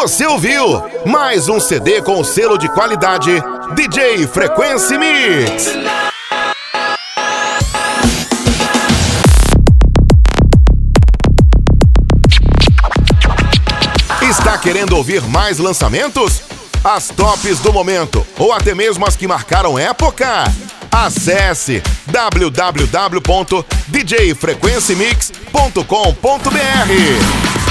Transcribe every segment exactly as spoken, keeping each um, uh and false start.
Você ouviu mais um C D com selo de qualidade D J Frequency Mix. Está querendo ouvir mais lançamentos? As tops do momento ou até mesmo as que marcaram época? Acesse w w w ponto d j frequency mix ponto com ponto b r.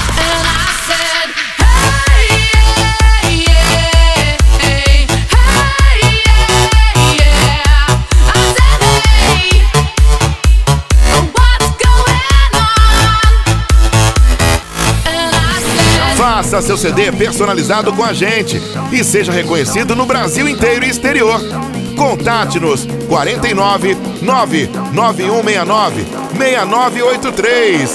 Faça seu C D personalizado com a gente e seja reconhecido no Brasil inteiro e exterior. Contate-nos quarenta e nove, nove nove um seis nove, seis nove oito três.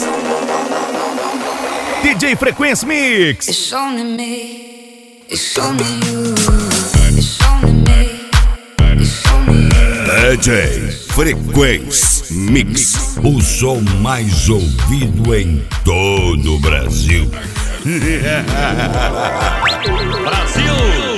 D J Frequency Mix. It's only me, it's only you, it's only me, it's only you. D J Frequency Mix, o som mais ouvido em todo o Brasil. Brasil!